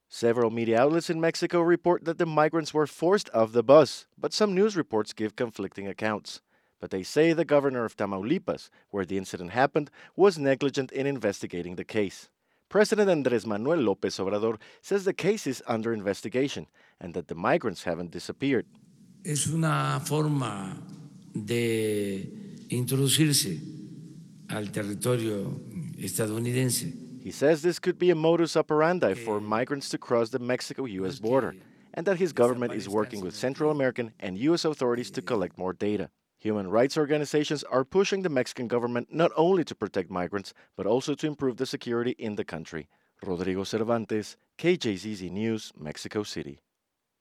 Several media outlets in Mexico report that the migrants were forced off the bus, but some news reports give conflicting accounts. But they say the governor of Tamaulipas, where the incident happened, was negligent in investigating the case. President Andres Manuel Lopez Obrador says the case is under investigation and that the migrants haven't disappeared. Es una forma de introducirse al territorio estadounidense. He says this could be a modus operandi for migrants to cross the Mexico US border, and that his government is working with Central American and US authorities to collect more data. Human rights organizations are pushing the Mexican government not only to protect migrants, but also to improve the security in the country. Rodrigo Cervantes, KJZZ News, Mexico City.